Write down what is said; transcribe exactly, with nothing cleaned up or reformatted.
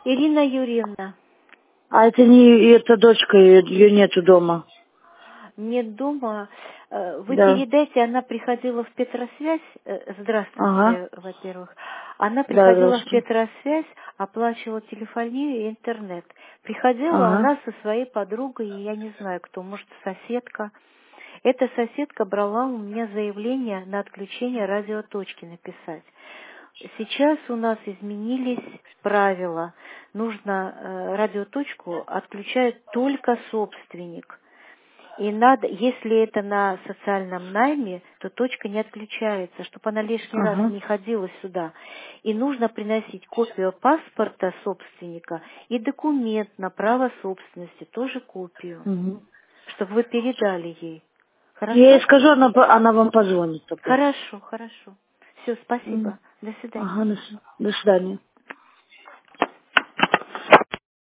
Ирина Юрьевна. А это не это дочка, ее, ее нету дома. Нет дома. Э, Вы Да. передайте, она приходила в Петросвязь. э, Ага. Здравствуйте, во-первых. Она Да, приходила в здравствуйте. Петросвязь, оплачивала телефонию и интернет. Приходила Ага. она со своей подругой, и я не знаю кто, может, соседка. Эта соседка брала у меня заявление на отключение радиоточки написать. Сейчас у нас изменились правила. Нужно э, радиоточку отключает только собственник. И надо, если это на социальном найме, то точка не отключается, чтобы она лишний раз Ага. не ходила сюда. И нужно приносить копию паспорта собственника и документ на право собственности, тоже копию, Угу. чтобы вы передали ей. Я ей Хорошо? скажу, она, по- она вам позвонит тогда. Хорошо, хорошо. Все, М. спасибо. До свидания. Ага, до с- до свидания.